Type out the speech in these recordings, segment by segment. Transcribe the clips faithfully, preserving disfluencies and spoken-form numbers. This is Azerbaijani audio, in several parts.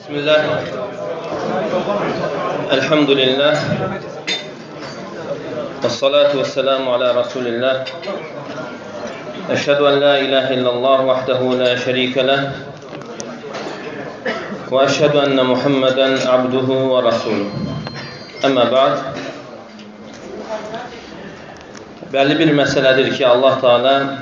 Bismillah. Elhamdülillah. Vessalatu vesselamu ala Resulillah. Eşhedü en la ilahe illallah vahdehu la şerike leh. Ve eşhedü enne Muhammeden abduhu ve rasuluh. Amma ba'd. Belli bir meseledir ki Allah Teala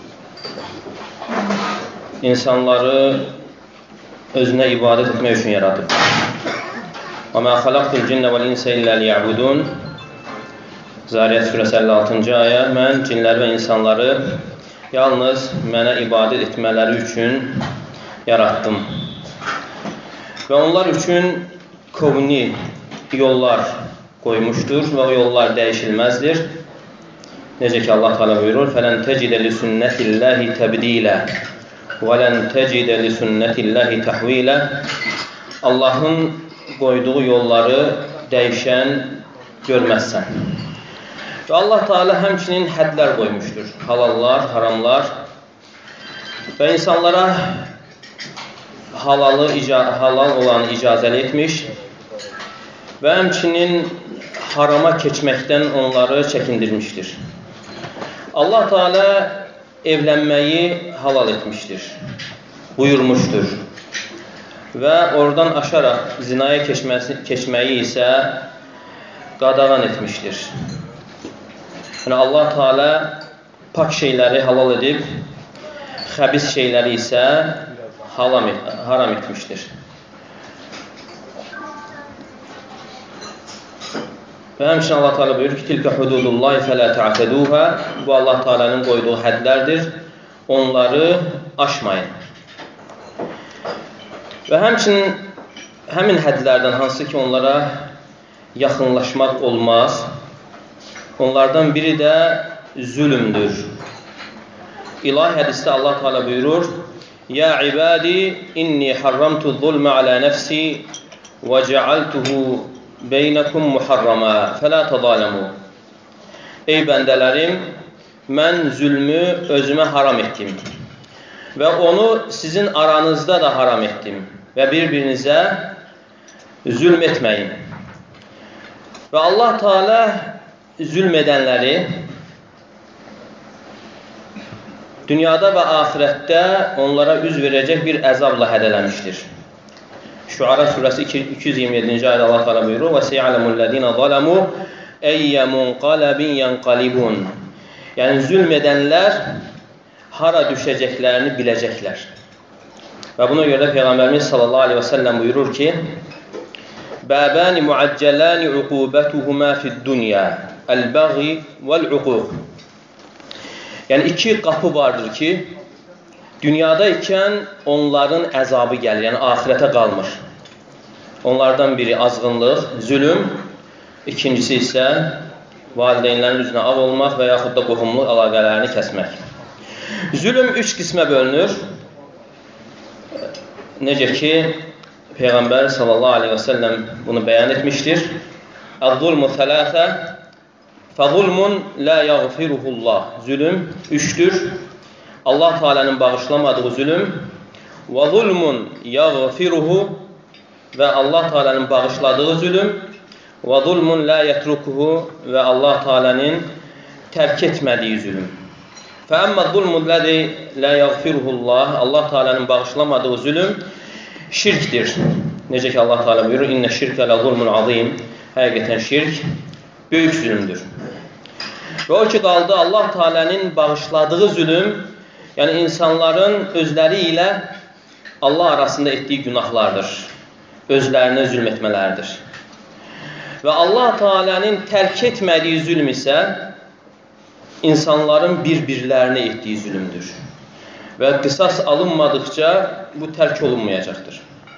insanları özünə ibadət etmək üçün yaradıb. Və mə xalaqtul cinnə vəl insə illə liya'budun. Zariyat surəsi əlli altıncı ayə. Mən cinləri və insanları yalnız mənə ibadət etmələri üçün yaratdım. Və onlar üçün kovni yollar qoymuşdur və o yollar dəyişilməzdir. Necə ki Allah Teala buyurur: "Fələn tecidə li sünnətillahi təbdilə وَلَنْ تَجِدَ لِسُنَّةِ اللّٰهِ تَحْوِيلًا." Allahın qoyduğu yolları dəyişən görməzsən. Və Allah Teala həmçinin hədlər qoymuşdur. Halallar, haramlar və insanlara halalı, halal olanı icazəli etmiş və həmçinin harama keçməkdən onları çəkindirmişdir. Allah Teala evlənməyi halal etmişdir, buyurmuşdur və oradan aşaraq zinaya keçməsi, keçməyi isə qadağan etmişdir. Yəni Allah Teala pak şeyləri halal edib, xəbis şeyləri isə haram, haram etmişdir. Və həmçinin Allah Teala buyurur ki: "Tilka hududullahi fələ ta'teduha." Bu Allah Teala'nın qoyduğu hədlərdir. Onları aşmayın. Və həmçinin həmin hədlərdən hansı ki onlara yaxınlaşmaq olmaz. Onlardan biri də zülmdür. İlahi hədisdə Allah Teala buyurur: "Ya ibadi inni harramtu zulmə alə nəfsi və cealtuhu beynekum muharrama fələ tadalamu." Ey bəndələrim, mən zülmü özümə haram etdim və onu sizin aranızda da haram etdim və bir-birinizə zülm etməyin. Və Allah Teala zülm edənləri dünyada və axirətdə onlara üz verəcək bir əzabla hədələmişdir. Şuara surəsi iki yüz iyirmi yeddinci ayədə Allah Teala buyurur: "Və sey'alemul-ləzîne zalamu eyye munqalabin yanqalibun." Yəni zülm edənlər hara düşəcəklərini biləcəklər. Və buna görə də Peyğəmbərimiz sallallahu əleyhi və səlləm buyurur ki: "Bəbani muaccəlani uqubətuhuma fid-dunya, el-bəği vel-uquq." Yəni iki qapı vardır ki, dünyada ikən onların əzabı gəlir, yəni axirətə qalmır. Onlardan biri azğınlıq, zülm, ikincisi isə valideynlərin üzünə ağ olmaq və yaxud da qohumluq əlaqələrini kəsmək. Zülm üç qismə bölünür. Necə ki, Peyğəmbər sallallahu aleyhi və səlləm bunu bəyan etmişdir. "Əz-zulmu thələthə, fəzulmun la yəğfiruhullah." Zülm üçdür. Allah Teala'nın bağışlamadığı zülm və zulmun yəğfiruhu və Allah Teala'nın bağışladığı zülm və zulmun la yetrukuhu və Allah Teala'nın tərk etmədiyi zülm. Fəəmmə zulmullazi la yəğfiruhullah, Allah Teala'nın bağışlamadığı zülm şirkdir. Necə ki Allah Teala buyurur: "İnnə şirkə la zulmun azim." Həqiqətən şirk böyük zülmdür. Və o ki qaldı Allah Teala'nın bağışladığı zülm, yəni insanların özləri ilə Allah arasında etdiyi günahlardır. Özlərinə zülm etmələridir. Və Allah Teala'nın tərk etmədiyi zülm isə insanların bir-birlərinə etdiyi zülmdür. Və qisas alınmadıqca bu tərk olunmayacaqdır.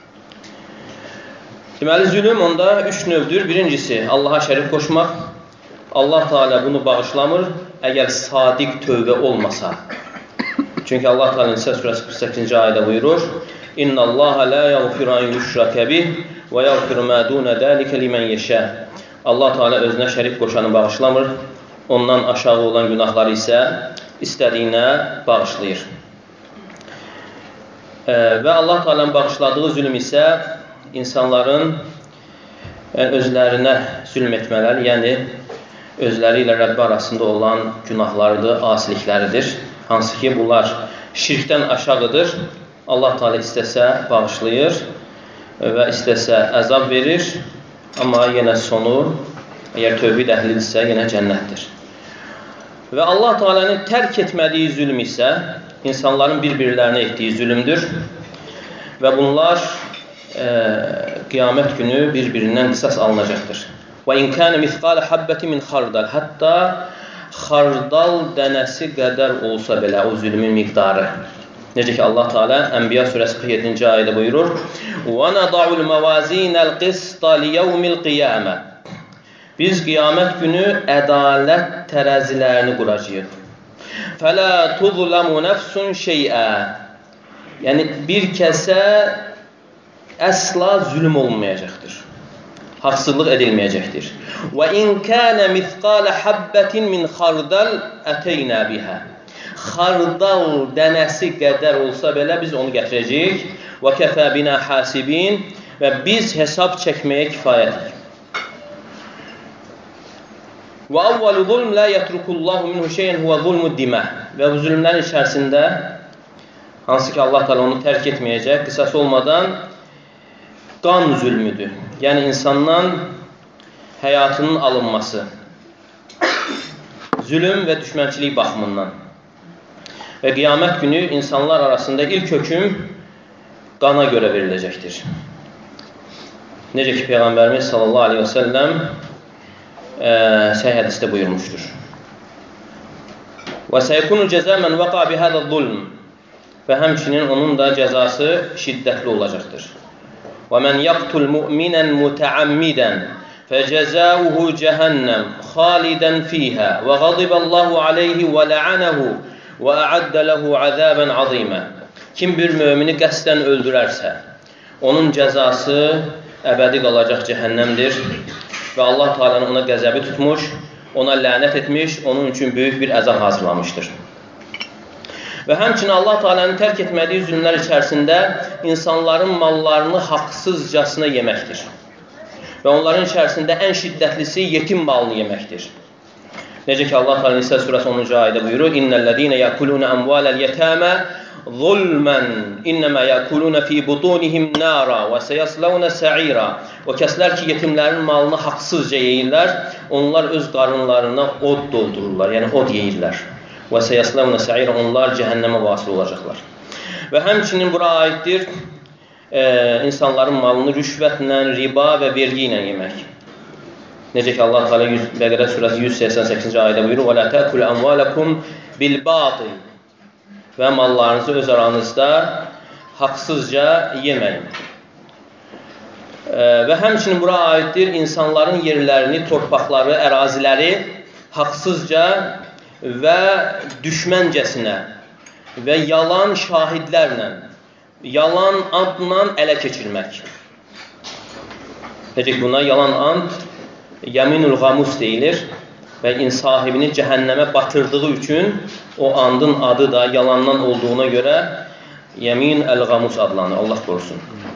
Deməli, zülm onda üç növdür. Birincisi, Allaha şərik qoşmaq. Allah Teala bunu bağışlamır, əgər sadiq tövbə olmasa. Çünki Allah Teala Nisa surəsi qırx səkkizinci ayədə buyurur: "İnna Allaha la yaghfiru an yushraka bih və yaghfiru ma duna zalika limen yasha." Allah Teala özünə şərik qoşanı bağışlamır, ondan aşağı olan günahları isə istədiyinə bağışlayır. Və Allah Teala'nın bağışladığı zülm isə insanların özlərinə zülm etmələri, yəni özləri ilə Rəbbi arasında olan günahlarıdır, asilikləridir. Hansı ki, bunlar şirkdən aşağıdır. Allah Teala istəsə bağışlayır və istəsə əzab verir. Amma yenə sonu, əgər tövbə əhlidirsə, yenə cənnətdir. Və Allah Teala'nın tərk etmədiyi zülm isə insanların bir-birlərinə etdiyi zülümdür. Və bunlar e, qiyamət günü bir-birindən qisas alınacaqdır. Və in kana misqala habbatin min xardal, hətta xardal dənəsi qədər olsa belə o zülmün miqdarı. Necə ki Allah Teala Ənbiya surəsi qırx yeddinci ayədə buyurur: "Və nada'ul mawazinal qista liyawmil qiyamah." Biz qiyamət günü ədalət tərəzilərini quracağıq. Fələ tuzlamu nəfsun şeyə. Yəni bir kəsə əsla zülm olmayacaqdır. Haqsızlıq edilməyəcəkdir. Və in kana misqala habbatin min xardal atayna biha. Xardal dənəsi qədər olsa belə biz onu gətirəcəyik. Və kəfə bina hasibin, və biz hesab çəkməyə kifayətik. Və avvalu zulm la yetrukullahu minhu şeyən huve zulmud dimə. Və bu zülmlərin içərisində, hansı ki Allah Teala onu tərk etməyəcək, qisas olmadan qan zülmüdür. Yəni insandan həyatının alınması, zülm və düşmənçilik baxımından. Və qiyamət günü insanlar arasında ilk hökm qana görə veriləcəkdir. Necə ki Peyğəmbərimiz sallallahu aleyhi və səlləm səhih hədisdə buyurmuşdur. Və səyəkunu cəzə mən vəqa bihədə zulm. Və həmçinin onun da cəzası şiddətli olacaqdır. Və mən yaqtul müminən mütəammidən fəcəzəuhu cəhənnəm xalidən fiyhə və qaziballahu aleyhi və lə'anəhu və əəddə ləhu əzəbən azimə. Kim bir mümini qəsdən öldürərsə, onun cəzası əbədi qalacaq cəhənnəmdir. Və Allah Teala'nın ona qəzəbi tutmuş, ona lənət etmiş, onun üçün böyük bir əzab hazırlamışdır. Və həmçinin Allah Teala'nın tərk etmədiyi zülmlər içərisində insanların mallarını haqsızcasına yeməkdir. Və onların içərisində ən şiddətlisi yetim malını yeməkdir. Necə ki Allah Teala Nisa surəsi onuncu ayədə buyurur: "İnnellezîne yakulûne amvâlel yetâmâ zulmən innəmə yakulûne fî butunihim nâra və seyaslawna sa'ira." O kəslər ki, yetimlərin malını haqsızca yeyirlər, onlar öz qarınlarına od doldururlar, yəni od yeyirlər. Və seyaslawna sa'ira, onlar cəhənnəmə vasil olacaqlar. Və həmçinin bura aiddir e, insanların malını rüşvətlə, riba və vergi ilə yemək. Necə ki Allah Teala Bəqərə surəsi yüz səksən səkkizinci ayədə buyurur: "Və la ta'kulu amwalakum bil batil." Və mallarınızı öz aranızda haqsızca yeməyin. Və həmçinin bura aiddir insanların yerlərini, torpaqları, əraziləri haqsızca və düşməncəsinə və yalan şahidlərlə, yalan andla ələ keçirmək. Necə ki buna yalan and yaminul gamus deyilir və sahibini cəhənnəmə batırdığı üçün o andın adı da yalandan olduğuna görə yamin el-gamus adlanır. Allah korusun.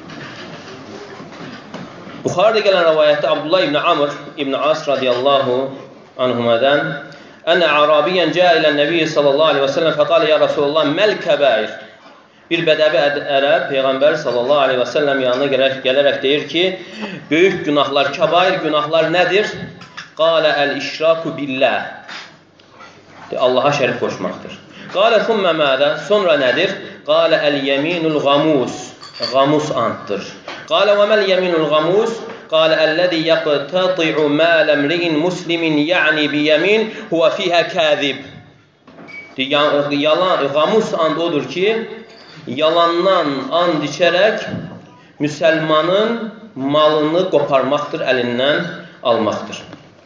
Buxarıda gələn rəvayətdə Abdullah ibn Amr ibn As radiyallahu anhumadan "Ənə Arabiyyən cəə ilə Nəbiyyə sallallahu aleyhi və səlləm fəqalə ya Rasulullah məl kəbəir." Bir bədəvi ərəb Peyğəmbər sallallahu aleyhi və səlləm yanına gələrək, gələrək deyir ki, böyük günahlar, kəbair günahlar nədir? Qalə əl-işraku billah. Allaha şərik qoşmaqdır. Qalə thumma mədə? Sonra nədir? Qalə əl-yeminul gamus. Gamus anddır. Qalə və məl yeminul gamus? Qalə əlləzi yaqtati'u məl əmri'in muslimin ya'ni bi yemin huwa fiha kazib. Yalan, gamus and odur ki, yalandan and içərək müsəlmanın malını qoparmaqdır, əlindən almaqdır.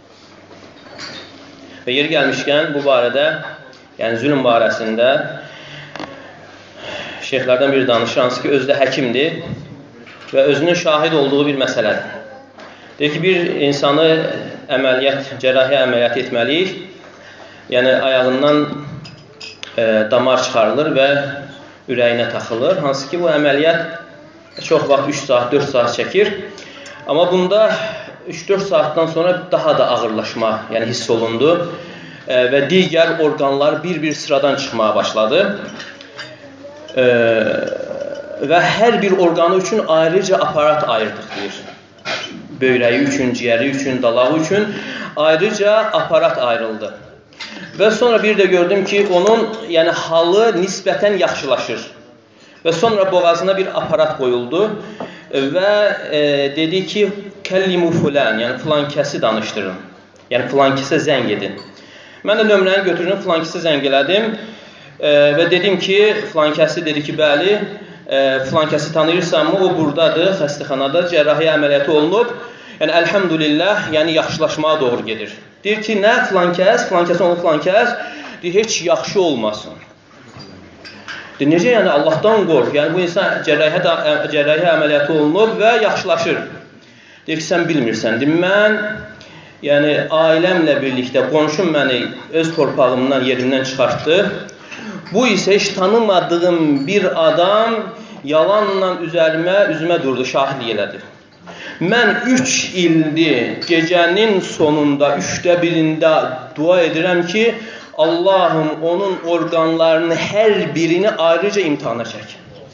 Və yeri gəlmişkən bu barədə, yəni zülm barəsində şeyxlərdən biri danışır, hansı ki özü də həkimdir və özünün şahid olduğu bir məsələdir. Deyir ki, bir insanı əməliyyat, cərrahi əməliyyat etməliyik, yəni ayağından e, damar çıxarılır və ürəyinə taxılır. Hansı ki bu əməliyyat Çox vaxt üç saat, dörd saat çəkir. Amma bunda üç dörd saatdan sonra daha da ağırlaşma, yəni hiss olundu e, və digər orqanlar bir-bir sıradan çıxmağa başladı. E, və hər bir orqanı üçün ayrıca aparat ayırdıq deyir. Böyrəyi üçün, ciyəri üçün, dalağı üçün ayrıca aparat ayrıldı. Və sonra bir də gördüm ki, onun yəni halı nisbətən yaxşılaşır. Və sonra boğazına bir aparat qoyuldu və e, dedi ki, kəllimu fulan, yəni filankəsi danışdırın. Yəni filankəsə zəng edin. Mən də nömrəni götürdüm, filankəsə zəng elədim e, və dedim ki, filankəsi dedi ki, bəli, e, filankəsi tanıyırsanmı, o buradadır, xəstəxanada, cərrahi əməliyyatı olunub. Yəni, əlhəmdülillah, yəni yaxşılaşmağa doğru gedir. Deyir ki, nə filankəs, filankəsin onu filankəs, deyir, heç yaxşı olmasın. Deyir, necə yəni Allahdan qorx, yəni bu insan cərrahi, cərrahi əməliyyatı olunub və yaxşılaşır. Deyir ki, sən bilmirsən. Deyir, mən yəni, ailəmlə birlikdə qonşum məni öz torpağımdan, yerimdən çıxartdı. Bu isə heç tanımadığım bir adam yalanla üzərimə, üzümə durdu, şahidlik elədi. Mən üç ildir gecənin sonunda, üçdə birində dua edirəm ki, Allahım onun orqanlarının hər birini ayrıca imtihana çək.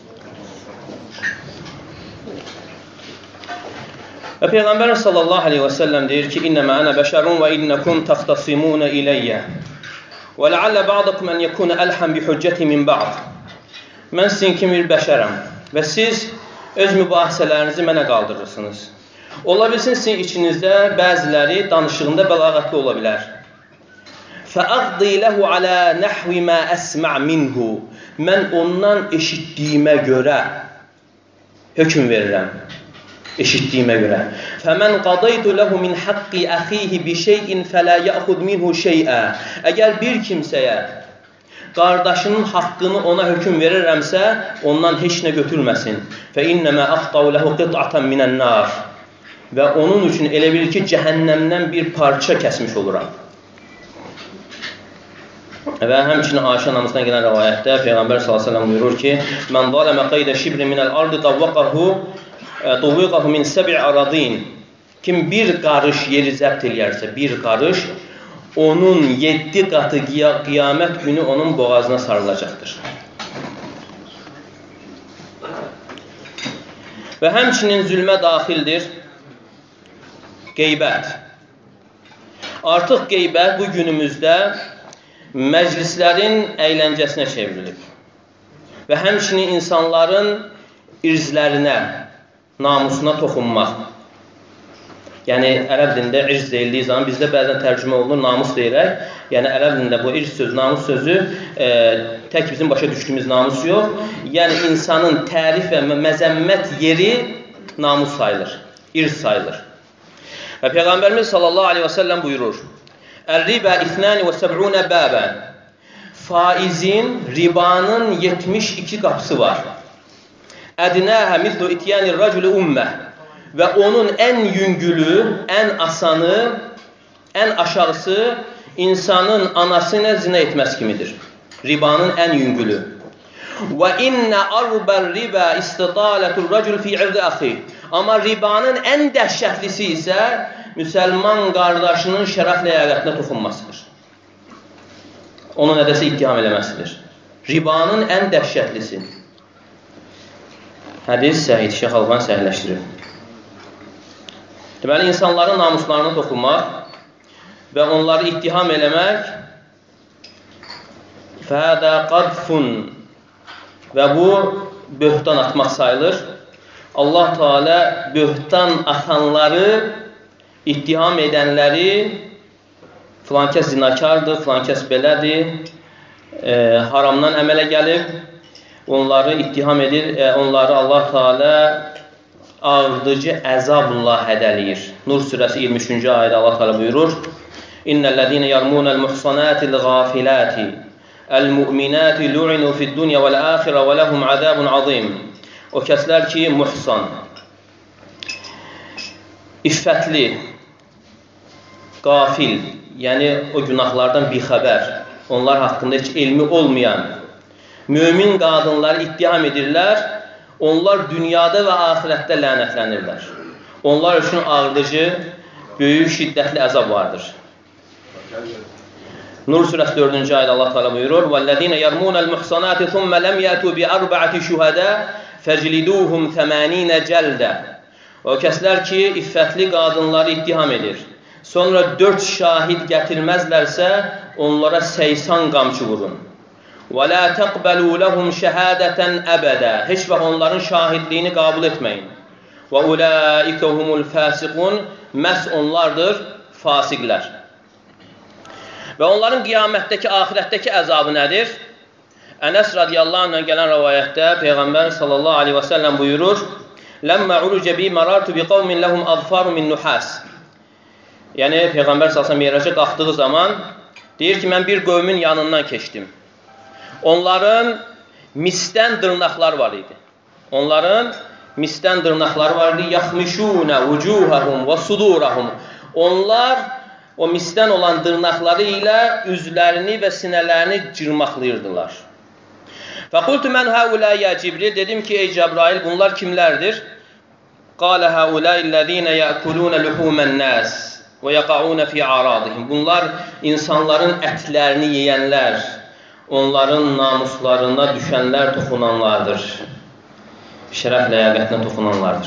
Və Peyğəmbər sallallahu aleyhi və səlləm deyir ki, İnnəmə ənə bəşərun və innəkum təxtasimunə iləyyə və ləallə ba'dakum ən yəkunə əlhəm bi hüccəti min ba'd. Mən sizin kimi bir bəşərəm və siz öz mübahisələrinizi mənə qaldırırsınız. Ola bilsin, sizin içinizdə bəziləri danışığında bəlağətli ola bilər. فَأَقْضِي لَهُ عَلَى نَحْوِ مَا أَسْمَعْ مِنْهُ. Mən ondan eşitdiyimə görə hökm verirəm. Eşitdiyimə görə. فَمَنْ قَضَيْتُ لَهُ مِنْ حَقِّ أَخِيهِ بِشَيْءٍ فَلَا يَأْخُذْ مِنْهُ شَيْئًا. Əgər bir kimsəyə qardaşının haqqını ona hökm verirəmsə, ondan heç nə götürməsin. فَإِنَّمَا أَخْطَوْ لَهُ قِطْعَةً مِنَ النَّارِ. Və onun üçün elə bilir ki, cəhənnəmdən bir parça kəsmiş oluram. Və həmçinin Ayşə anamızdan gələn rəvayətdə Peyğəmbər sallallahu əleyhi və səlləm buyurur ki, "Mən zalama qayda şibrin minəl ardı tawqahu tuwiqahu min sab'i aradin." Kim bir qarış yeri zəbt eləyərsə, bir qarış onun yeddi qatı qiyamət günü onun boğazına sarılacaqdır. Və həmçinin zülmə daxildir qeybət. Artıq qeybət bu günümüzdə məclislərin əyləncəsinə çevrilib. Və həmçinin insanların irzlərinə, namusuna toxunmaq. Yəni, ərəb dilində irz deyildiyi zaman bizdə bəzən tərcümə olunur, namus deyirək. Yəni, ərəb dilində bu irz sözü, namus sözü e, tək bizim başa düşdüyümüz namus yox. Yəni, insanın tərif və məzəmmət yeri namus sayılır, irz sayılır. Və Peyğəmbərimiz sallallahu aleyhi və səlləm buyurur, Ər-ribə ithnani və səb'unə bəbən. Faizin, ribanın yetmiş iki qapısı var. Ədnəhə mithlu ityanir racülü ümmə. Və onun ən yüngülü, ən asanı, ən aşağısı insanın anasına zinə etməz kimidir. Ribanın ən yüngülü. Və innə arbər ribə istidaletur racül fi irdi axi. Amma ribanın ən dəhşətlisi isə müsəlman qardaşının şərəf ləyaqətinə toxunmasıdır. Onu nədəsə ittiham eləməsidir. Ribanın ən dəhşətlisi. Hədis səhid, Şeyx Alban səhihləşdirir. Deməli, insanların namuslarına toxunmaq və onları ittiham eləmək fədə qadfun və bu böhtan atmaq sayılır. Allah Teala böhtan atanları, ittiham edənləri filankəs zinakardır, filankəs belədir, e, haramdan əmələ gəlib, onları ittiham edir, e, onları Allah Teala ağırdıcı əzabla hədəliyir. Nur surəsi iyirmi üçüncü ayədə Allah Teala buyurur, İnnellezine yarmunel muhsanatil gafilati el-mu'minati lu'inu fid-dunya vel-akhirə və lehum azabun azim. O kəslər ki, muhsan, iffətli, qafil, yəni o günahlardan bixəbər, onlar haqqında heç elmi olmayan mümin qadınları ittiham edirlər, onlar dünyada və axirətdə lənətlənirlər. Onlar üçün ağırdıcı, böyük, şiddətli əzab vardır. Nur surəsi dördüncü ayədə Allah Teala buyurur: "Vellezine yermunel muhsanati thumma lem yatu bi arba'ati şuhada fecliduhum semanine celda." O kəslər ki, iffətli qadınları ittiham edir. Sonra dörd şahid gətirməzlərsə, onlara səksən qamçı vurun. Və la taqbalu lahum shahadatan abada. Heç vaxt onların şahidliyini qəbul etməyin. Və ulaika humul fasiqun. Məhz onlardır fasiqlər. Və onların qiyamətdəki, axirətdəki əzabı nədir? Ənəs radiyallahu anhdan gələn rivayətdə Peyğəmbər sallallahu aleyhi və səlləm buyurur: "Ləmmə urucə bi marartu bi qavmin ləhum azfaru min nuhas." Yəni Peyğəmbər sallallahu aleyhi və səlləm meyraca qalxdığı zaman deyir ki, mən bir qövmün yanından keçdim. Onların misdən dırnaqlar var idi. Onların misdən dırnaqları var idi. Yaxmişuna vucuhahum və sudurahum. Onlar o misdən olan dırnaqları ilə üzlərini və sinələrini cırmaqlayırdılar. Fəqultu mən haula ya Cibril, dedim ki, ey Cəbrail, bunlar kimlərdir? Qala haulaillezine ya'kuluna luhuman nas və yaqauna fi aradihim. Bunlar insanların ətlərini yeyənlər, onların namuslarına düşənlər, toxunanlardır. Şərəf ləyaqətinə toxunanlardır.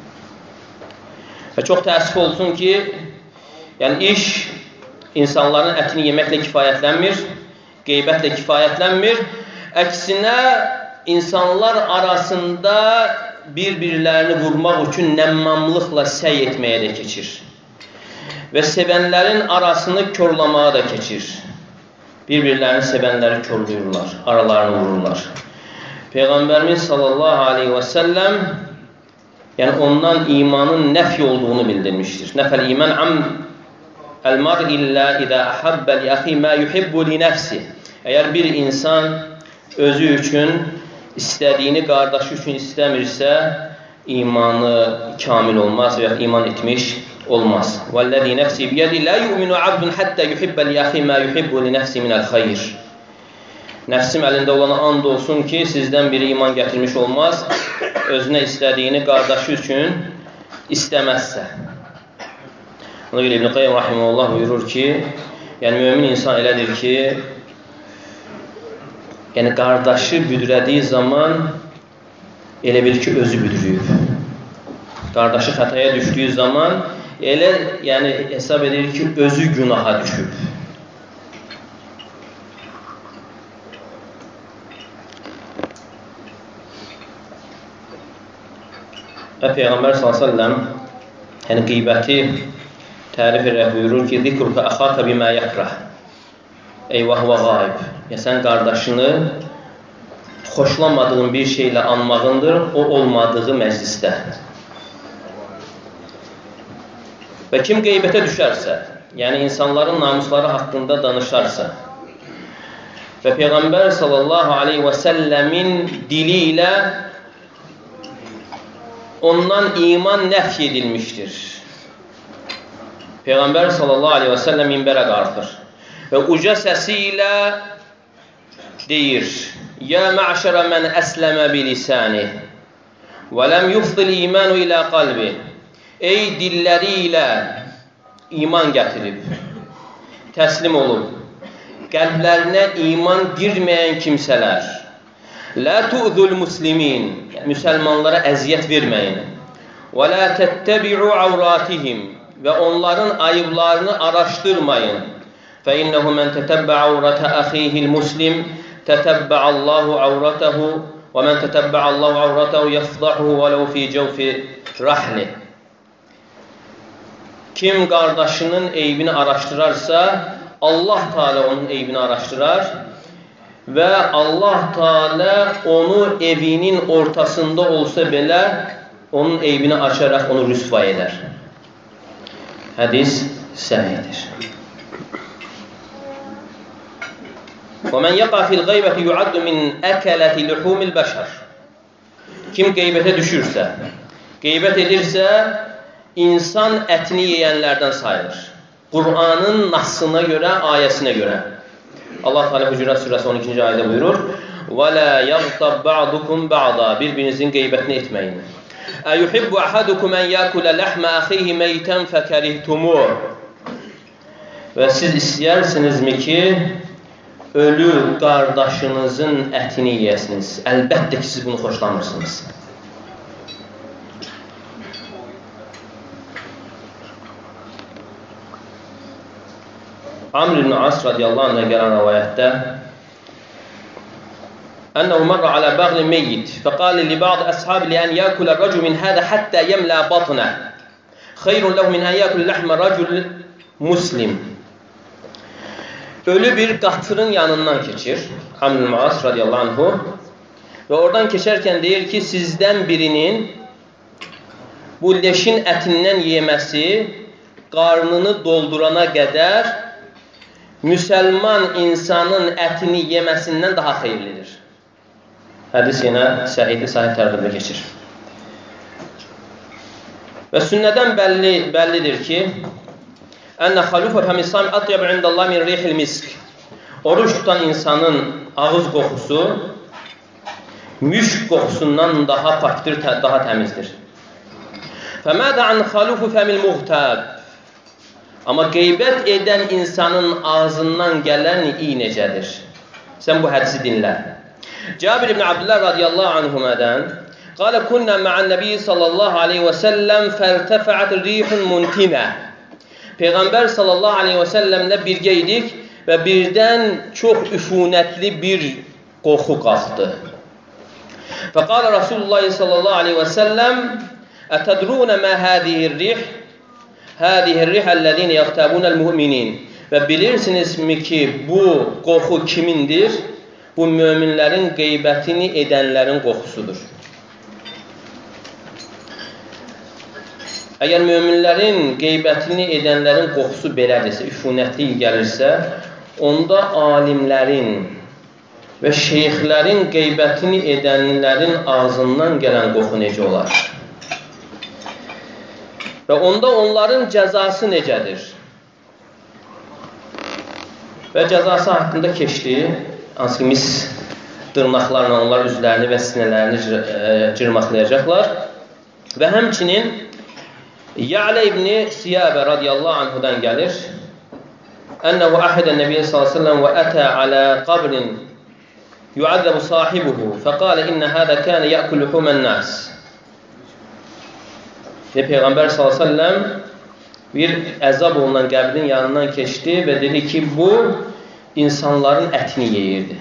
Və çox təəssüf olsun ki, yəni iş insanların ətini yeməklə kifayətlənmir, qeybətlə kifayətlənmir. Əksinə, insanlar arasında bir-birlərini vurmaq üçün nəmmamlıqla səy etməyə də keçir. Və sevənlərin arasını körlamağa da keçir. Bir-birlərini sevənləri körlüyorlar, aralarını vururlar. Peyğəmbərimiz sallallahu aleyhi və səlləm yəni ondan imanın nəfi olduğunu bildirmişdir. Nəfəl iman am el-mar illə idə əhabbə li əxi mə yuhibbu li nəfsi. Əgər bir insan özü üçün istədiyini qardaşı üçün istəmirsə, imanı kamil olmaz və iman etmiş olmaz. Vəlləzi nəfsi biyədi lə yu'minu abdun həttə yuhibbə li əxi mə yuhibbu li nəfsi minəl xeyr. Nəfsim əlində olana and olsun ki, sizdən biri iman gətirmiş olmaz, özünə istədiyini qardaşı üçün istəməzsə. Ona görə İbn Qayyim rahimehullah buyurur ki, yəni mömin insan elədir ki, yəni qardaşı büdrədiyi zaman elə bil ki, özü büdrüyüb. Qardaşı xətaya düşdüyü zaman elə yəni hesab edir ki, özü günaha düşüb. Və Peyğəmbər sallallahu əleyhi və səlləm yəni qeybəti tərif edərək buyurur ki, "Zikruka axaka bima yakrah." Ey və huve gayb. Ya sən qardaşını xoşlamadığın bir şeylə anmağındır, o olmadığı məclisdə. Və kim qeybətə düşərsə, yəni insanların namusları haqqında danışarsa və Peyğəmbər sallallahu aleyhi və səlləmin dili ilə ondan iman nəfi edilmişdir. Peyğəmbər sallallahu aleyhi və səlləm minbərə qalxır və uca səsi ilə deyir: "Ya ma'şərə mən əsləmə bilisani və ləm yufdil imanu ilə qalbi." Ey dilləri ilə iman gətirib, təslim olub, qəlblərinə iman girməyən kimsələr. La tu'zul muslimin, müsəlmanlara əziyyət verməyin. Və la təttəbi'u avratihim, və onların ayıblarını araşdırmayın. Fə innəhu mən tətəbbə avrətə əxihil muslim, tətəbbə Allahu avrətəhu, və mən tətəbbə Allahu avrətəhu yəfdahu və ləv fi cəvfi rahli. Kim qardaşının eybini araşdırarsa, Allah Teala onun eybini araşdırar və Allah Teala onu evinin ortasında olsa belə onun eybini açaraq onu rüsva edər. Hədis səhihdir. وَمَنْ يَقَى فِي الْغَيْبَةِ يُعَدُّ مِنْ أَكَلَةِ لُحُومِ الْبَشَرِ. Kim qeybətə düşürsə, qeybət edirsə, insan ətini yeyənlərdən sayılır. Qur'anın nassına görə, ayəsinə görə. Allah Teala Hucurat surəsi on ikinci ayədə buyurur: və la yaghtab ba'dukum ba'da. Bir-birinizin qeybətini etməyin. Ayuhibbu ahadukum an yakula lahma akhihi maytan fakarihtumuh. Və siz istəyərsinizmi ki, ölü qardaşınızın ətini yeyəsiniz? Əlbəttə ki, siz bunu xoşlamırsınız. Amr ibn As radiyallahu anh'a gələn rivayətdə أنه مر على بغل ميت فقال لبعض أصحابه لأن يأكل الرجل من هذا حتى يملأ بطنه خير له من أن يأكل لحم رجل مسلم. Ölü bir qatırın yanından keçir Amr ibn As radiyallahu anhu və oradan keçərkən deyir ki, sizdən birinin bu leşin ətindən yeməsi qarnını doldurana qədər müsəlman insanın ətini yeməsindən daha xeyirlidir. Hədis yenə səhihli sahih tərqibdə keçir. Və sünnədən bəlli, bəllidir ki, Ənə xalufa fəmisam atyəb indəllah min rihil misk. Oruç tutan insanın ağız qoxusu müşk qoxusundan daha pakdır, daha təmizdir. Fəmədə an xalufu fəmil muhtab. Amma qeybət edən insanın ağzından gələn iyi necədir? Sən bu hədisi dinlə. Cabir ibn Abdullah radiyallahu anhumadan qala kunna ma'an nabiy sallallahu alayhi və səlləm fərtəfa'at rihun muntinə. Peyğəmbər sallallahu alayhi və səlləmlə birgə idik və birdən çox üfunətli bir qoxu qalxdı. Fəqala Rasulullah sallallahu alayhi və səlləm ətədrunə mə hədihir-rih? Hədihir-rih əlləzine yəxtabunəl müminin. Və bilirsinizmi ki, bu qoxu kimindir? Bu möminlərin qeybətini edənlərin qoxusudur. Əgər möminlərin qeybətini edənlərin qoxusu belədirsə, üfunətli gəlirsə, onda alimlərin və şeyxlərin qeybətini edənlərin ağzından gələn qoxu necə olar? Və onda onların cəzası necədir? Və cəzası haqqında keçdi, hansı ki, mis dırnaqlarla onlar üzlərini və sinələrini cırmaqlayacaqlar. Və həmçinin Ya'lə ibn-i Siyabə radiyallahu anhudan gəlir. Ənəhu əhədən Nəbiyyə sallallahu aleyhi ve sellem və ətə alə qabrin yu'azzəbu sahibuhu fəqalə innə hədə kənə yəəkul luhumən nas. Və Peyğəmbər sallallahu aleyhi ve sellem bir əzab olunan qəbrin yanından keçdi və dedi ki, bu insanların ətini yeyirdi.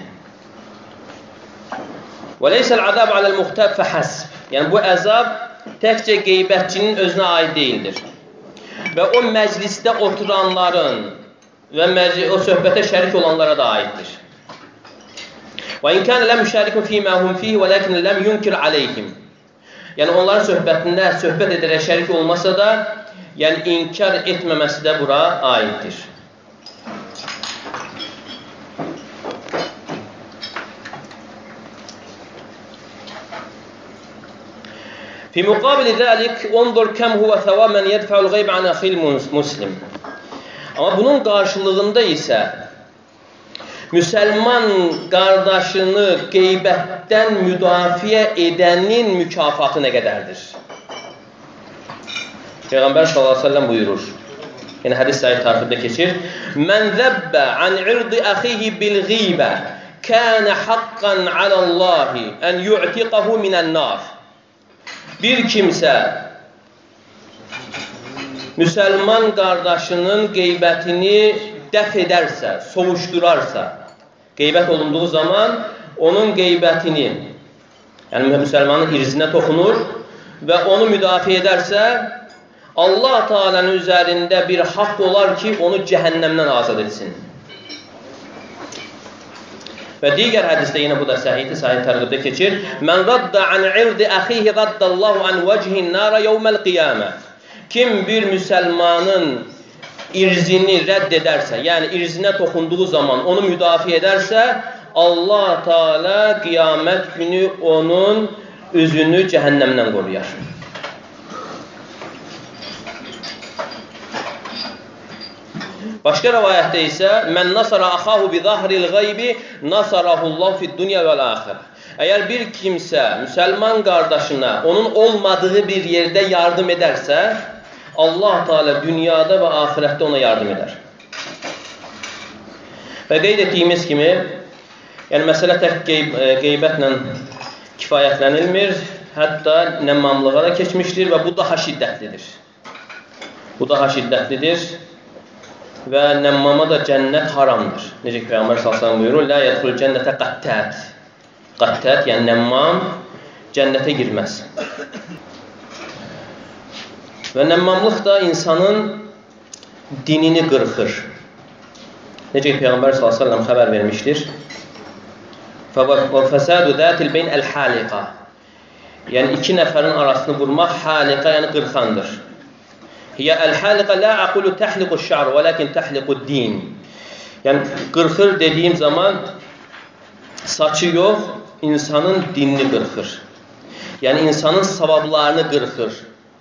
Və leysəl azab aləl muxtab fəhəsb. Yəni bu əzab təkcə qeybətçinin özünə aid deyildir. Və o məclisdə oturanların və o söhbətə şərik olanlara da aiddir. Və in kən ləm müşərikun fīmə hum fīhi və ləkin ləm yunkir aleyhim. Yəni onların söhbətində söhbət edərək şərik olmasa da, yəni inkar etməməsi də bura aiddir. Fi muqabili zəlik, ondur kəm huvə thəvab mən yədfəul qeyb an əxil muslim. Amma bunun qarşılığında isə müsəlman qardaşını qeybətdən müdafiə edənin mükafatı nə qədərdir? Peyğəmbər sallallahu əleyhi və səlləm buyurur. Yəni hədis səhih tərtibdə keçir. Mən zəbbə an irdi əxihi bil ğibə kənə haqqan aləllahi ən yu'tiqəhu minən nar. Bir kimsə müsəlman qardaşının qeybətini dəf edərsə, sovuşdurarsa, qeybət olunduğu zaman onun qeybətini, yəni müsəlmanın irzinə toxunur və onu müdafiə edərsə, Allah Teala'nın üzərində bir haqq olar ki, onu cəhənnəmdən azad etsin. Və digər hədisdə yenə bu da səhihdir, səhih tərqibdə keçir. Mən radda an irdi əxihi raddallahu an vəcihin nara yevməl qiyamə. Kim bir müsəlmanın irzini rədd edərsə, yəni irzinə toxunduğu zaman onu müdafiə edərsə, Allah Teala qiyamət günü onun üzünü cəhənnəmdən qoruyar. Başqa rivayətdə isə "Mən nasara axahu bi zahril ğaybi nasarahullahu fid-dunya vel-axirə." Əgər bir kimsə müsəlman qardaşına onun olmadığı bir yerdə yardım edərsə, Allah Teala dünyada və axirətdə ona yardım edər. Və qeyd etdiyimiz kimi, yəni məsələ tək qeyb, qeybətlə kifayətlənilmir, hətta nəmmamlığa da keçmişdir və bu daha şiddətlidir. Bu daha şiddətlidir və nəmmama da cənnət haramdır. Necə ki, Peyğəmbər sallallahu əleyhi və səlləm buyurur: "La yədxulul cənnətə qattət." Qattət, yəni nəmmam cənnətə girməz. Və nəmmamlıq da insanın dinini qırxır. Necə ki, Peyğəmbər sallallahu əleyhi və səlləm xəbər vermişdir. "Fəsadu zətil beyn əl-haliqa." Yəni iki nəfərin arasını vurmaq haliqa, yəni qırxandır. "Hiyə əl-haliqa la aqulu tahliqu-ş'r, velakin tahliqud-din." Yəni qırxır dediyim zaman saçı yox, insanın dinini qırxır. Yəni insanın savablarını qırxır.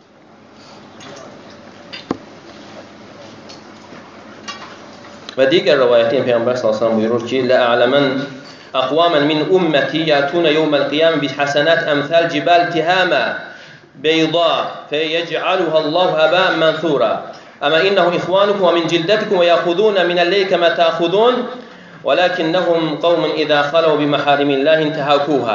Və digər rivayətdə Peyğəmbər sallallahu əleyhi və səlləm buyurur ki: "La a'laman aqwaman min ummati yatuna yawmal qiyamah bi hasanat amsal jibal tihama bayda fayaj'aluha Allahu haba'an manthura. Ama innahu ikhwanukum wa min jildatikum wa ya'khuduna min al-layli kama ta'khudun, walakinnahum qawmun idha khalu bi maharimillahi intahakuha."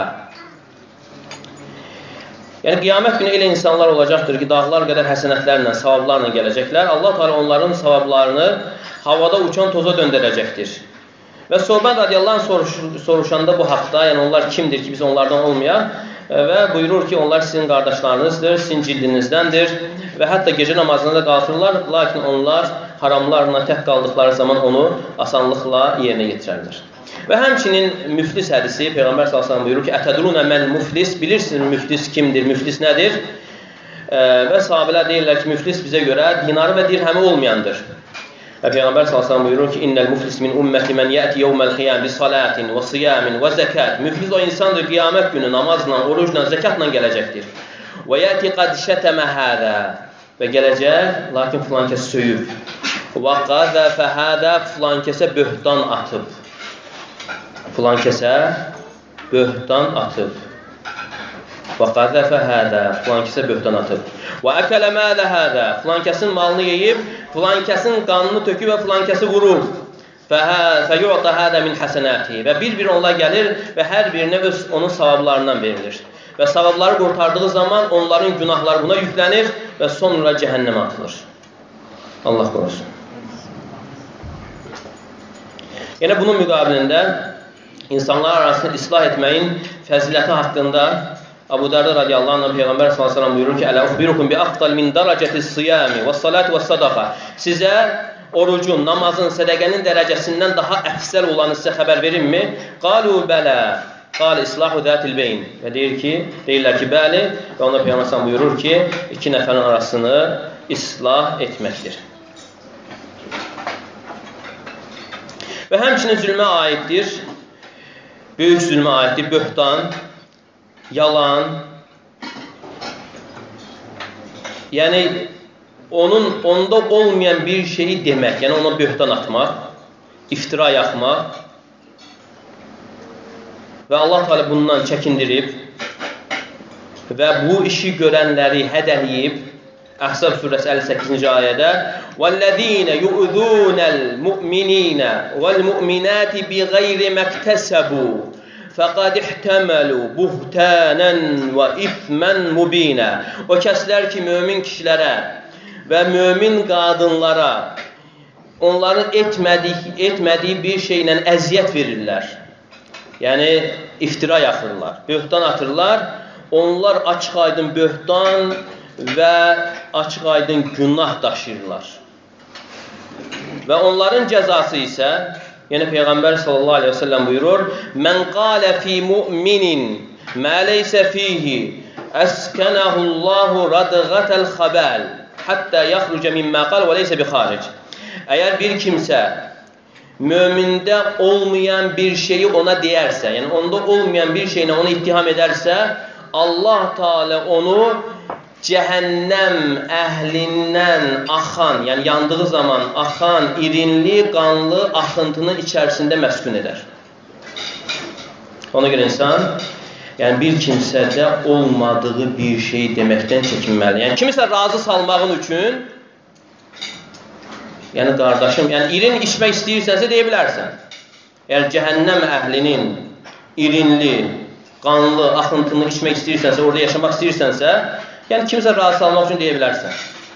Yəni qiyamət günü elə insanlar olacaqdır ki, dağlar qədər həsənətlərlə, savablarla gələcəklər. Allah Teala onların savablarını havada uçan toza döndərəcəkdir. Və Soban radiyallahu anh soruş, soruşanda bu haqda, yəni onlar kimdir ki, biz onlardan olmayaq və buyurur ki, onlar sizin qardaşlarınızdır, sizin cildinizdəndir və hətta gecə namazına da qalxırlar, lakin onlar haramlarla tək qaldıqları zaman onu asanlıqla yerinə yetirərlər. Və həmçinin müflis hədisi, Peyğəmbər sallallahu əleyhi və səlləm buyurur ki: "Ətədruna mən müflis?" Bilirsiniz müflis kimdir, müflis nədir? E, və sahabelər deyirlər ki, müflis bizə görə dinarı və dirhəmi olmayandır. Və Peyğəmbər sallallahu əleyhi və səlləm buyurur ki: "İnnel muflis min ummeti men ya'ti yawmal qiyam bi salatin və siyamin və zakat." Müflis o insandır qiyamət günü namazla, orucla, zəkatla gələcəkdir. "Və ya'ti qad shatama hada." Və gələcək, lakin filan kəs söyüb. "Və qazafa hada." Filan kəsə böhtan atıb. Filan kəsə böhtan atıb. "Və qazafa hada." Filan kəsə böhtan atıb. "Və əkələ mələ hada." Filan kəsin malını yeyib, filan kəsin qanını töküb və filan kəsi vurur. "Fəyu'ta hada min hasanati." Və bir-bir onlar gəlir və hər birinə öz onun savablarından verilir. Və savabları qurtardığı zaman onların günahları buna yüklənir və sonra cəhənnəmə atılır. Allah qorusun. Yəni bunun müqabilində insanlar arasında islah etməyin fəziləti haqqında Abu Darda radiyallahu anh Peyğəmbər sallallahu əleyhi və səlləm buyurur ki: "Ələ uxbirukum bi afdal min dərəcətis-siyami və-salati və-sadaqa." Sizə orucun, namazın, sədaqənin dərəcəsindən daha əfsəl olanı sizə xəbər verimmi? "Qalu bələ." Qal islahu zatil beyn. Və deyir ki, deyirlər ki, bəli, və ona Peyğəmbər sallallahu buyurur ki, iki nəfərin arasını islah etməkdir. Və həmçinin zülmə aiddir, böyük zülmə aiddir, böhtan, yalan, yəni onun onda olmayan bir şeyi demək, yəni ona böhtan atmaq, iftira yaxmaq və Allah Teala bundan çəkindirib və bu işi görənləri hədələyib. Əhzab surəsi əlli səkkizinci ayədə وَالَّذ۪ينَ يُؤْذُونَ الْمُؤْمِنِينَ وَالْمُؤْمِنَاتِ بِغَيْرِ مَكْتَسَبُوا فَقَدْ اِحْتَمَلُوا بُهْتَانًا وَإِثْمًا مُب۪ينًا. O kəslər ki, mömin kişilərə və mömin qadınlara onların etmədiyi, etmədiyi bir şeylə əziyyət verirlər. Yəni, iftira yaxırlar, böhtan atırlar. Onlar açıq aydın böhtan və açıq aydın günah daşıyırlar. Və onların cəzası isə, yəni Peyğəmbər sallallahu aleyhi və səlləm buyurur, "Mən qalə fi mu'minin mə leysə fihi əskənəhullahu radğətəl xəbəl həttə yaxrucə mimmə qal və leysə bi xaric." Əgər bir kimsə mömində olmayan bir şeyi ona deyərsə, yəni onda olmayan bir şeylə onu ittiham edərsə, Allah Teala onu cəhənnəm əhlindən axan, yəni yandığı zaman axan irinli, qanlı axıntının içərisində məskun edər. Ona görə insan, yəni bir kimsədə olmadığı bir şey deməkdən çəkinməli. Yəni kimisə razı salmağın üçün, yəni qardaşım, yəni irin içmək istəyirsənsə deyə bilərsən. Yəni cəhənnəm əhlinin irinli, qanlı axıntını içmək istəyirsənsə, orada yaşamaq istəyirsənsə, yəni kimisə razı salmaq üçün deyə bilərsən.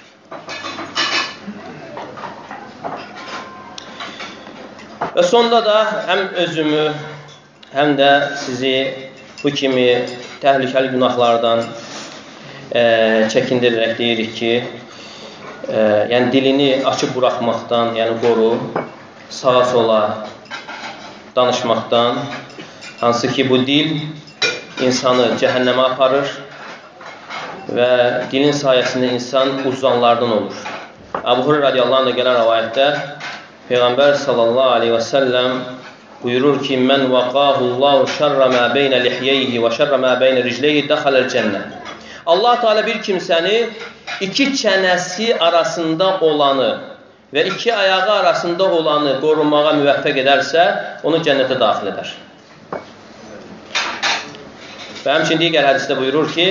Və sonda da həm özümü, həm də sizi bu kimi təhlükəli günahlardan e, çəkindirərək deyirik ki, e, yəni dilini açıb buraxmaqdan, yəni qoru, sağa sola danışmaqdan, hansı ki bu dil insanı cəhənnəmə aparır və dilin sayəsində insan uzanlardan olur. Əbu Hureyra radiyallahu anh'a gələn rivayətdə Peyğəmbər sallallahu aleyhi və səlləm buyurur ki, mən vaqahullahu şərrə mə beynə lihyeyhi və şərrə mə beynə ricleyhi dəxaləl cənnə. Allah Teala bir kimsəni iki çənəsi arasında olanı və iki ayağı arasında olanı qorumağa müvəffəq edərsə, onu cənnətə daxil edər. Və həmçinin digər hədisdə buyurur ki,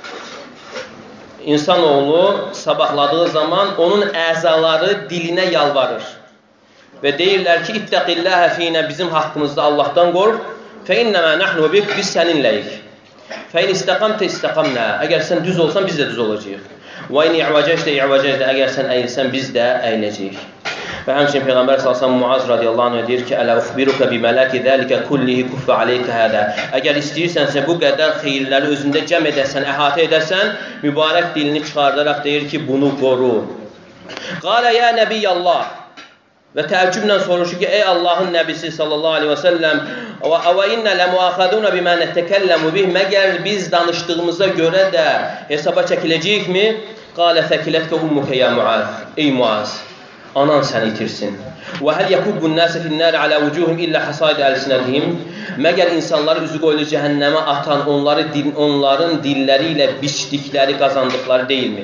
insanoğlu sabahladığı zaman onun əzaları dilinə yalvarır. Və deyirlər ki, İttəqilləhə finə bizim haqqımızda Allahdan qorx, fə innəmə nəhnu bik, biz səninləyik. Fə in istəqamtə istəqamnə, əgər sən düz olsan, biz də düz olacaq. Və in i'vəcəcdə i'vəcəcdə, əgər sən əyilsən, biz də əyiləcəyik. Və həmçinin Peyğəmbər sallallahu Muaz radiyallahu anh deyir ki, Ələ uxbiruka bimələki dəlikə kullihi kuffə aleykə hədə. Əgər istəyirsənsə bu qədər xeyirləri özündə cəm edəsən, əhatə edəsən, mübarək dilini çıxardaraq deyir ki, bunu qoru. Qalə yə Nəbiyyallah. Və təəccüblə soruşur ki, ey Allahın nəbisi sallallahu aleyhi və səlləm, və innə ləmuəxədunə bimə nətəkəlləmu bih, məgər biz danışdığımıza görə də hesaba çəkiləcəyikmi? Qalə fəkilətkə ummuka ya Muaz, ey Muaz, anan səni itirsin. Və həl yəkubbun nəsə finnəri alə vücuhum illə həsaidə əlsinətihim, məgər insanları üzü qoyulu cəhənnəmə atan onları, onların dilləri ilə biçdikləri, qazandıqları deyilmi?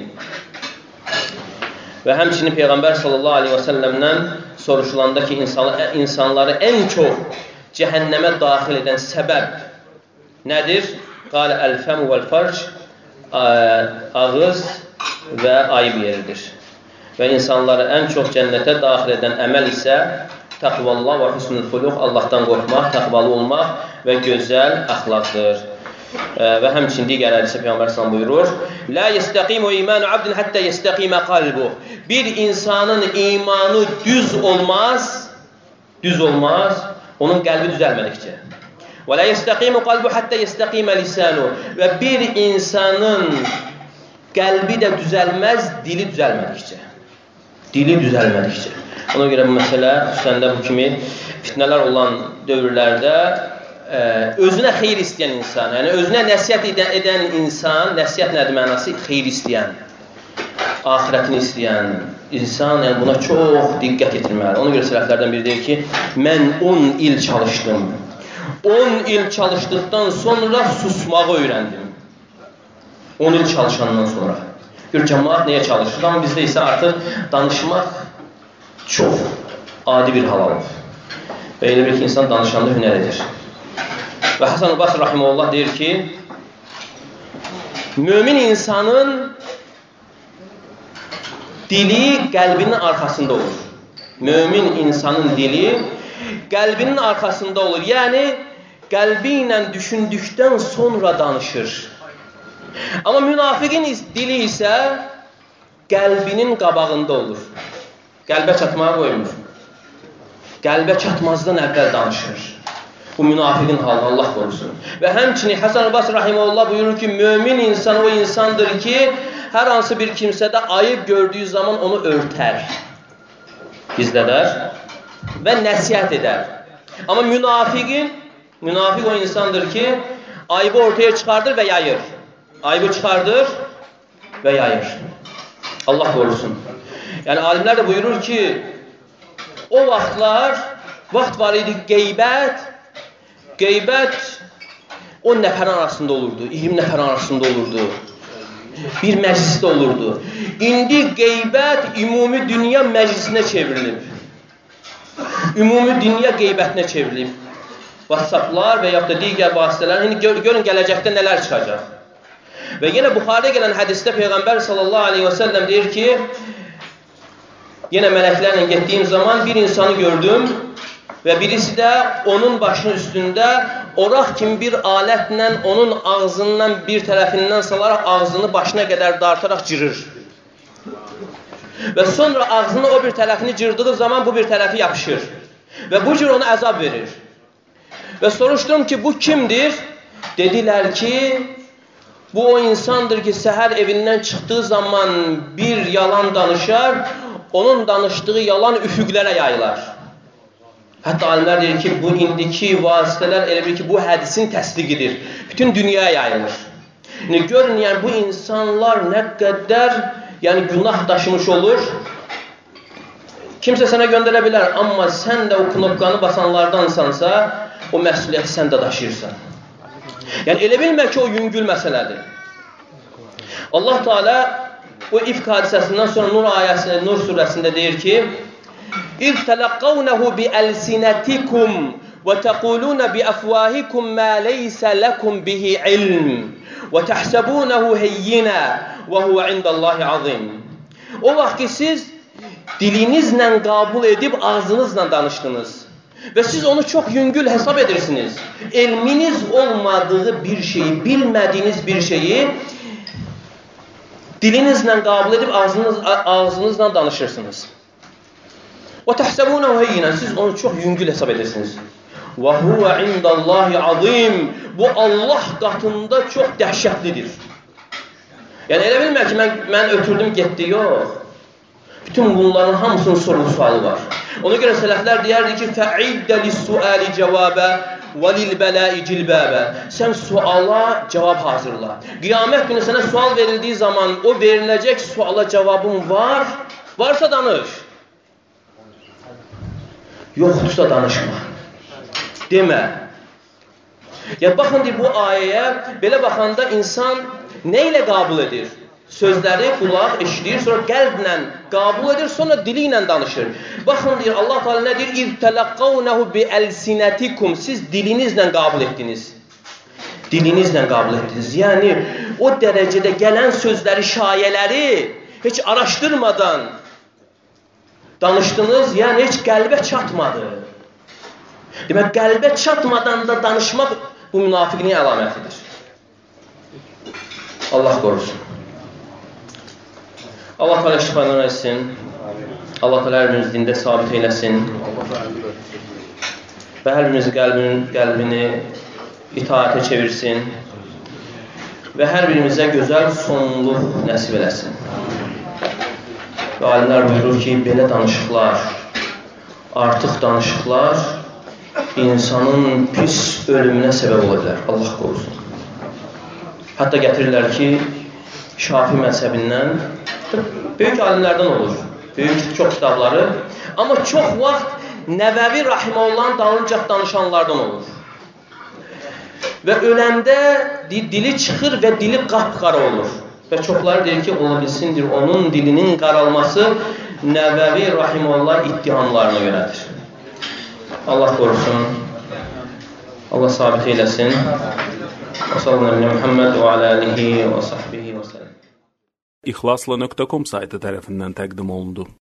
Və həmçinin Peyğəmbər sallallahu aleyhi və səlləmdən soruşulanda ki, insanları ən çox cəhənnəmə daxil edən səbəb nədir? Qalə əl-fəmu vəl-farc, ağız və ayıb yeridir. Və insanları ən çox cənnətə daxil edən əməl isə təqvallah və hüsnül xuluq, Allahdan qorxmaq, təqvalı olmaq və gözəl əxlaqdır. Və həmçinin digər hədisdə Peyğəmbər sallallahu buyurur: "La yestəqimu imanu abdin hatta yestəqima qalbuh." Bir insanın imanı düz olmaz, düz olmaz, onun qəlbi düzəlmədikcə. "Və la yestəqimu qalbu hatta yestəqima lisanu." Və bir insanın qəlbi də düzəlməz, dili düzəlmədikcə. Dili düzəlmədikcə. Ona görə bu məsələ xüsusən bu kimi fitnələr olan dövrlərdə özünə xeyir istəyən insan, yəni özünə nəsihət edən, edən insan, nəsihət nədir mənası? Xeyir istəyən, axirətini istəyən insan, yəni buna çox diqqət etməli. Ona görə sələflərdən biri deyir ki, mən on il çalışdım. on il çalışdıqdan sonra susmağı öyrəndim. on il çalışandan sonra. Gör, cəmaat nəyə çalışır? Amma bizdə isə artıq danışmaq çox adi bir hal alır. Və elə bir ki, insan danışanda hünər edir. Və Hasan-ı Basri rahimehullah deyir ki, mömin insanın dili qəlbinin arxasında olur. Mömin insanın dili qəlbinin arxasında olur. Yəni, qəlbi ilə düşündükdən sonra danışır. Amma münafiqin dili isə qəlbinin qabağında olur. Qəlbə çatmağa qoymur. Qəlbə çatmazdan əvvəl danışır. Bu münafiqin halı, Allah qorusun. Və həmçinin Hasan-ı Basri rahimehullah buyurur ki, mömin insan o insandır ki, hər hansı bir kimsədə ayıb gördüyü zaman onu örtər, gizlədər və nəsihət edər. Amma münafiqin, münafiq o insandır ki, ayıbı ortaya çıxardır və yayır. Ayıbı çıxardır və yayır. Allah qorusun. Yəni, alimlər də buyurur ki, o vaxtlar, vaxt var idi qeybət, qeybət on nəfərin arasında olurdu, iyirmi nəfərin arasında olurdu. bir məclisdə olurdu. İndi qeybət ümumi dünya məclisinə çevrilib. Ümumi dünya qeybətinə çevrilib. WhatsApplar və yaxud da digər vasitələr. İndi gör, görün gələcəkdə nələr çıxacaq. Və yenə Buxaridə gələn hədisdə Peyğəmbər sallallahu aleyhi və səlləm deyir ki, yenə mələklərlə getdiyim zaman bir insanı gördüm və birisi də onun başının üstündə oraq kimi bir alətlə onun ağzından bir tərəfindən salaraq ağzını başına qədər dartaraq cırır. Və sonra ağzını o bir tərəfini cırdığı zaman bu bir tərəfi yapışır. Və bu cür ona əzab verir. Və soruşdum ki, bu kimdir? Dedilər ki, bu o insandır ki, səhər evindən çıxdığı zaman bir yalan danışar, onun danışdığı yalan üfüqlərə yayılar. Hətta alimlər deyir ki, bu indiki vasitələr elə bir ki, bu hədisin təsdiqidir. Bütün dünyaya yayılır. Yəni, görün, yəni, bu insanlar nə qədər yəni, günah daşımış olur. Kimsə sənə göndərə bilər, amma sən də o knopkanı basanlardansansa, o məsuliyyəti sən də daşıyırsan. Yəni, elə bilmə ki, o yüngül məsələdir. Allah Teala o ifk hadisəsindən sonra Nur ayəsində, Nur surəsində deyir ki, İz tələqqavnəhu biəlsinətikum və təqulunə biəfvahikum mə leysə ləkum bihi ilm və təhsəbunəhu heyyinə və huvə indallahi azim. O vaxt ki, siz dilinizlə qəbul edib ağzınızla danışdınız və siz onu çox yüngül hesab edirsiniz. Elminiz olmadığı bir şeyi, bilmədiyiniz bir şeyi dilinizlə qəbul edib ağzınız, ağzınızla danışırsınız. Və təhsəbunəhu heyyinə, siz onu çox yüngül hesab edirsiniz. Və huvə indallahi azim, bu Allah qatında çox dəhşətlidir. Yəni, elə bilmə ki, mən, mən ötürdüm, getdi, yox. Bütün bunların hamısının sorğu sualı var. Ona görə sələflər deyərdi ki, fəiddə lissuəli cavabə və lilbələi cilbəbə. Sən suala cavab hazırla. Qiyamət günü sənə sual verildiyi zaman o veriləcək suala cavabın var, varsa danış. Yoxdursa danışma. Demə. Ya baxın, bu ayəyə belə baxanda insan nə ilə qəbul edir? Sözləri qulaq eşidir, sonra qəlblə qəbul edir, sonra dili ilə danışır. Baxın, deyir, Allah Teala nə deyir? İrtələqqavnəhu biəlsinətikum. Siz dilinizlə qəbul etdiniz. Dilinizlə qəbul etdiniz. Yəni, o dərəcədə gələn sözləri, şayələri heç araşdırmadan danışdınız, yəni heç qəlbə çatmadı. Demək, qəlbə çatmadan da danışmaq bu münafiqliyin əlamətidir. Allah qorusun. Allah Teala şifadan etsin. Allah Teala hər birimizi dində sabit eyləsin. Və hər birimizi qəlbini, qəlbini itaətə çevirsin. Və hər birimizə gözəl sonluq nəsib eləsin. Və alimlər buyurur ki, belə danışıqlar, artıq danışıqlar insanın pis ölümünə səbəb ola bilər. Allah qorusun. Hətta gətirirlər ki, Şafi məzhəbindən böyük alimlərdən olur. Böyük çox kitabları. Amma çox vaxt Nəvəvi Rahiməullahın dalınca danışanlardan olur. Və öləndə dili çıxır və dili qapqara olur. Və çoxları deyir ki, ola bilsindir, onun dilinin qaralması Nəvəvi Rahimullah ittihamlarına görədir. Allah qorusun. Allah sabit eyləsin. Və sallallahu aleyhi Muhammed və alə alihi və sahbihi və sələm. İxlasla nöqtə com saytı tərəfindən təqdim olundu.